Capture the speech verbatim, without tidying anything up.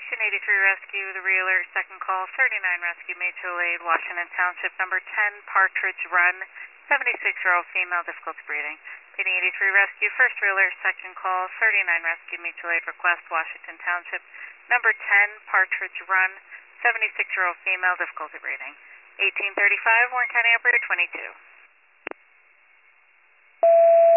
eighteen eighty-three Rescue, the Reeler, second call, thirty-nine Rescue, Mutual Aid, Washington Township, number ten, Partridge Run, seventy-six-year-old female, difficulty breathing. eighteen eighty-three Rescue, first Reeler, second call, thirty-nine Rescue, Mutual Aid, request, Washington Township, number ten, Partridge Run, seventy-six-year-old female, difficulty breathing. eighteen thirty-five, Warren County Operator twenty-two.